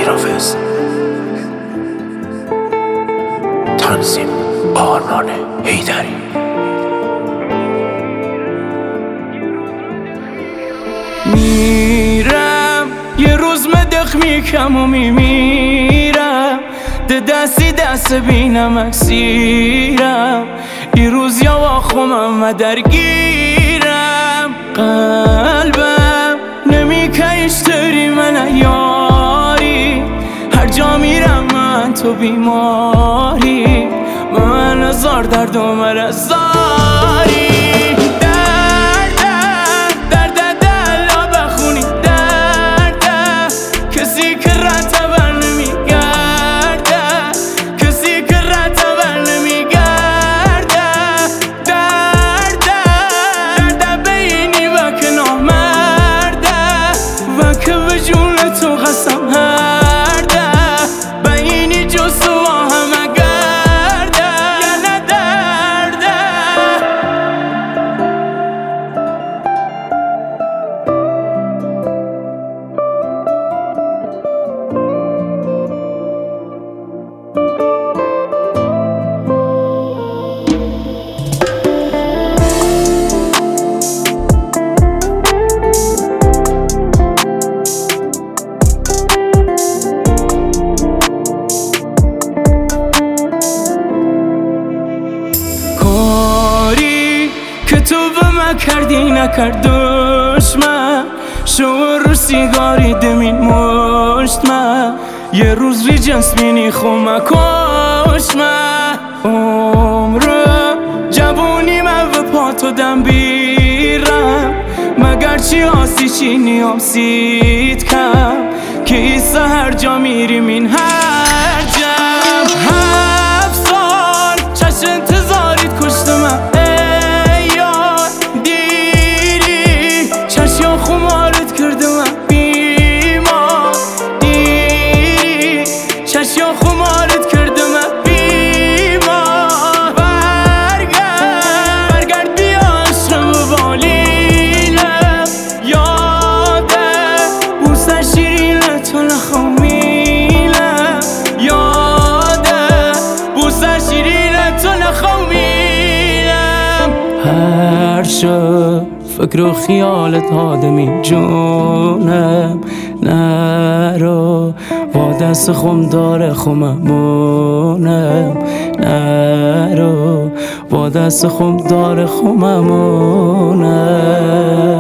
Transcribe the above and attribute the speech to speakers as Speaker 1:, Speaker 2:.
Speaker 1: امیرحافظ. تنظیم آرمان حیدری.
Speaker 2: میرم یه روز مدخ میکم و میمیرم، ده دستی دست بینم اکسیرم، یه روز یا واخمم و درگیرم، قلبم نمیکشتری من یاری، هر جا میرم من تو بیماری، من هزار درد و مرزاری، تو قسم هر ده بینی جز تو همه گرده یا ندرده. که تو به من کردی نکرد دشمن، شو رو سیگاری دمین مشت من، یه روز ری جنس بینی خومه کش من، عمره جوونی من و پاتو دم بیرم، مگر چی آسی چی نیام سید کم، که ایسا هر جا میریم این هر جم، 7 سال چشم انتظاریت کشت من خمارت کردم بیمار دیری، چشم خمارت کردم بیمار، برگرد بیا عشقم و بالینم، یاده بوسه شیرینه تو نخومیلم، یاده بوسه شیرینه تو نخومیلم، هر شب فکر و خیالت آدمی جونم، نرو با دست خم داره خممونم، نرو با دست خم داره خممونم.